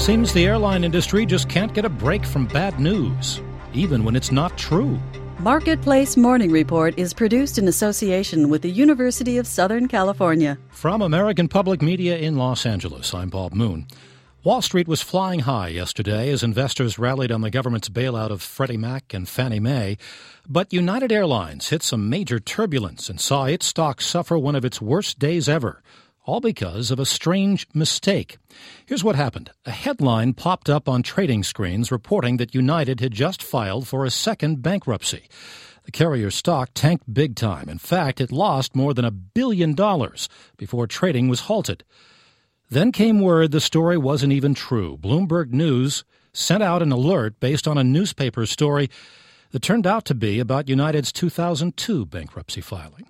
Seems the airline industry just can't get a break from bad news, even when it's not true. Marketplace Morning Report is produced in association with the University of Southern California. From American Public Media in Los Angeles, I'm Bob Moon. Wall Street was flying high yesterday as investors rallied on the government's bailout of Freddie Mac and Fannie Mae. But United Airlines hit some major turbulence and saw its stock suffer one of its worst days ever, all because of a strange mistake. Here's what happened. A headline popped up on trading screens reporting that United had just filed for a second bankruptcy. The carrier's stock tanked big time. In fact, it lost more than $1 billion before trading was halted. Then came word the story wasn't even true. Bloomberg News sent out an alert based on a newspaper story that turned out to be about United's 2002 bankruptcy filing.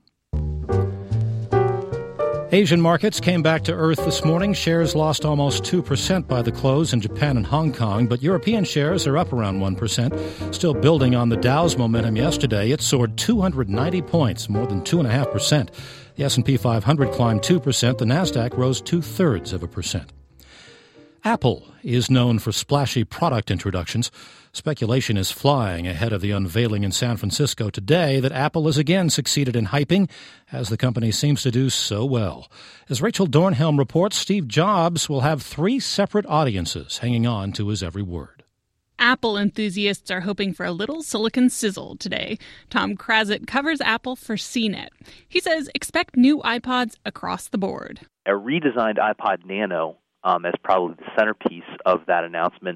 Asian markets came back to earth this morning. Shares lost almost 2% by the close in Japan and Hong Kong, but European shares are up around 1%. Still building on the Dow's momentum yesterday, it soared 290 points, more than 2.5%. The S&P 500 climbed 2%. The Nasdaq rose 0.2%. Apple is known for splashy product introductions. Speculation is flying ahead of the unveiling in San Francisco today that Apple has again succeeded in hyping, as the company seems to do so well. As Rachel Dornhelm reports, Steve Jobs will have 3 separate audiences hanging on to his every word. Apple enthusiasts are hoping for a little silicon sizzle today. Tom Krazit covers Apple for CNET. He says expect new iPods across the board. A redesigned iPod Nano as probably the centerpiece of that announcement,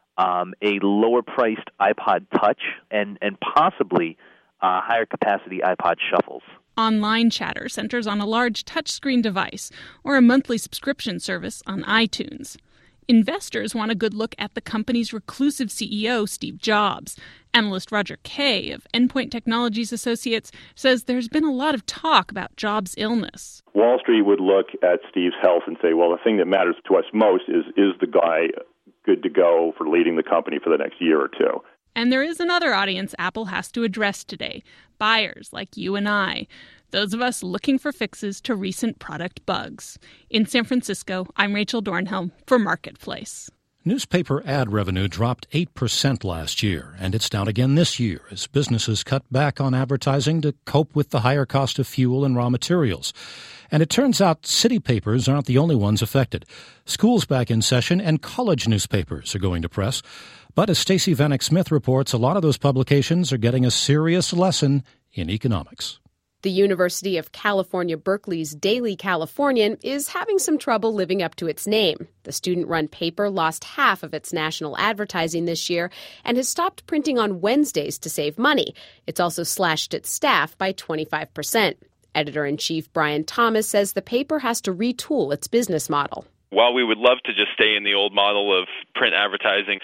a lower-priced iPod Touch, and possibly higher-capacity iPod Shuffles. Online chatter centers on a large touchscreen device or a monthly subscription service on iTunes. Investors want a good look at the company's reclusive CEO, Steve Jobs. Analyst Roger Kay of Endpoint Technologies Associates says there's been a lot of talk about Jobs' illness. Wall Street would look at Steve's health and say, well, the thing that matters to us most is the guy good to go for leading the company for the next year or two? And there is another audience Apple has to address today, buyers like you and I. Those of us looking for fixes to recent product bugs. In San Francisco, I'm Rachel Dornhelm for Marketplace. Newspaper ad revenue dropped 8% last year, and it's down again this year as businesses cut back on advertising to cope with the higher cost of fuel and raw materials. And it turns out city papers aren't the only ones affected. School's back in session, and college newspapers are going to press. But as Stacey Vanek Smith reports, a lot of those publications are getting a serious lesson in economics. The University of California, Berkeley's Daily Californian is having some trouble living up to its name. The student-run paper lost half of its national advertising this year and has stopped printing on Wednesdays to save money. It's also slashed its staff by 25%. Editor-in-chief Brian Thomas says the paper has to retool its business model. While we would love to just stay in the old model of print advertising,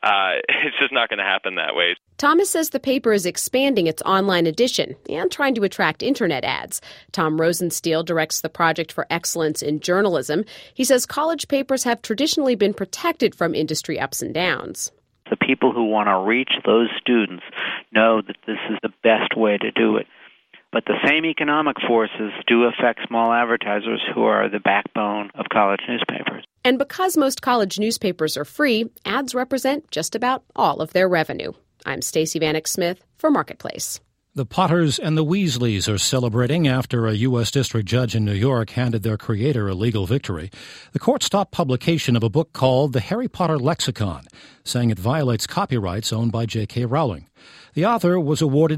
it's just not going to happen that way. Thomas says the paper is expanding its online edition and trying to attract internet ads. Tom Rosenstiel directs the Project for Excellence in Journalism. He says college papers have traditionally been protected from industry ups and downs. The people who want to reach those students know that this is the best way to do it. But the same economic forces do affect small advertisers who are the backbone of college newspapers. And because most college newspapers are free, ads represent just about all of their revenue. I'm Stacey Vanek Smith for Marketplace. The Potters and the Weasleys are celebrating after a U.S. district judge in New York handed their creator a legal victory. The court stopped publication of a book called The Harry Potter Lexicon, saying it violates copyrights owned by J.K. Rowling. The author was awarded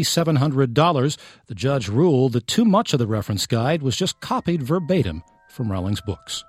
$6,700. The judge ruled that too much of the reference guide was just copied verbatim from Rowling's books.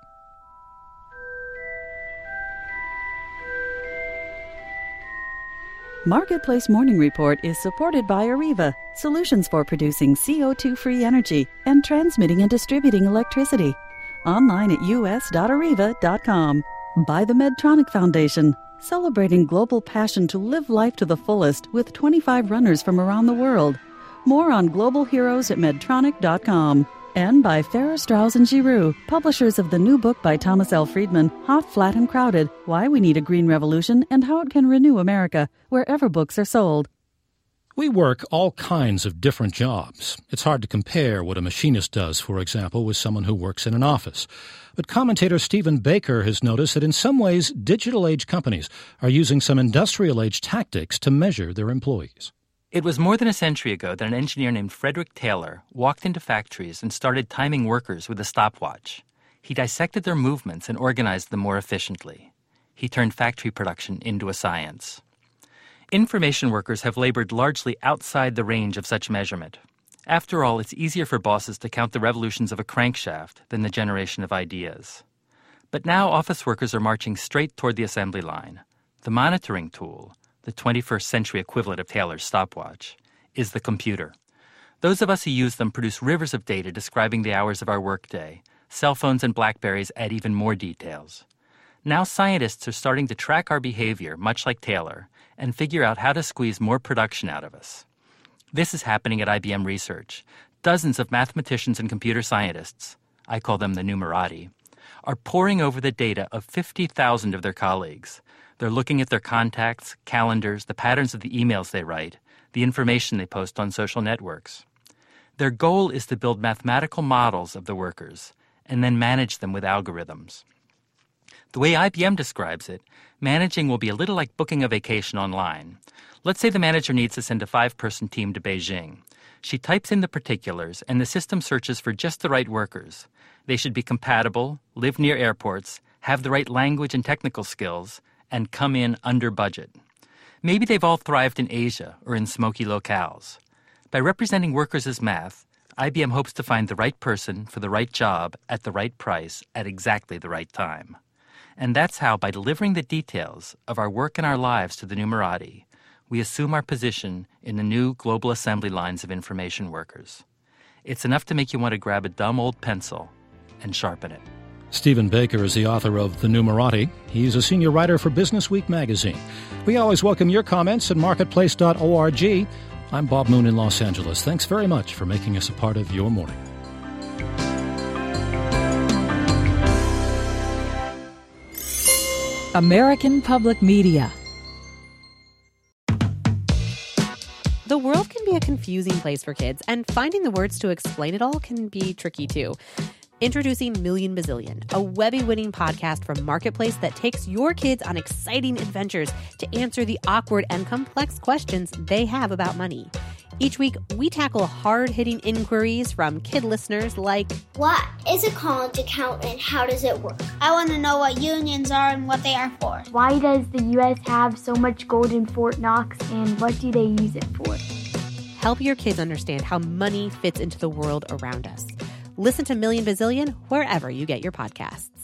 Marketplace Morning Report is supported by Areva, solutions for producing CO2-free energy and transmitting and distributing electricity. Online at us.areva.com. By the Medtronic Foundation, celebrating global passion to live life to the fullest with 25 runners from around the world. More on global heroes at medtronic.com. And by Farrar, Straus & Giroux, publishers of the new book by Thomas L. Friedman, Hot, Flat, and Crowded, Why We Need a Green Revolution and How It Can Renew America, wherever books are sold. We work all kinds of different jobs. It's hard to compare what a machinist does, for example, with someone who works in an office. But commentator Stephen Baker has noticed that in some ways, digital-age companies are using some industrial-age tactics to measure their employees. It was more than a century ago that an engineer named Frederick Taylor walked into factories and started timing workers with a stopwatch. He dissected their movements and organized them more efficiently. He turned factory production into a science. Information workers have labored largely outside the range of such measurement. After all, it's easier for bosses to count the revolutions of a crankshaft than the generation of ideas. But now office workers are marching straight toward the assembly line. The monitoring tool, the 21st century equivalent of Taylor's stopwatch, is the computer. Those of us who use them produce rivers of data describing the hours of our workday. Cell phones and BlackBerries add even more details. Now scientists are starting to track our behavior, much like Taylor, and figure out how to squeeze more production out of us. This is happening at IBM Research. Dozens of mathematicians and computer scientists, I call them the numerati, are poring over the data of 50,000 of their colleagues. They're looking at their contacts, calendars, the patterns of the emails they write, the information they post on social networks. Their goal is to build mathematical models of the workers and then manage them with algorithms. The way IBM describes it, managing will be a little like booking a vacation online. Let's say the manager needs to send a 5-person team to Beijing. She types in the particulars, and the system searches for just the right workers. They should be compatible, live near airports, have the right language and technical skills, and come in under budget. Maybe they've all thrived in Asia or in smoky locales. By representing workers as math, IBM hopes to find the right person for the right job at the right price at exactly the right time. And that's how, by delivering the details of our work and our lives to the numerati, we assume our position in the new global assembly lines of information workers. It's enough to make you want to grab a dumb old pencil and sharpen it. Stephen Baker is the author of The Numerati. He's a senior writer for Business Week magazine. We always welcome your comments at marketplace.org. I'm Bob Moon in Los Angeles. Thanks very much for making us a part of your morning. American Public Media. The world can be a confusing place for kids, and finding the words to explain it all can be tricky too. Introducing Million Bazillion, a Webby-winning podcast from Marketplace that takes your kids on exciting adventures to answer the awkward and complex questions they have about money. Each week, we tackle hard-hitting inquiries from kid listeners like, what is a college account and how does it work? I want to know what unions are and what they are for. Why does the U.S. have so much gold in Fort Knox and what do they use it for? Help your kids understand how money fits into the world around us. Listen to Million Bazillion wherever you get your podcasts.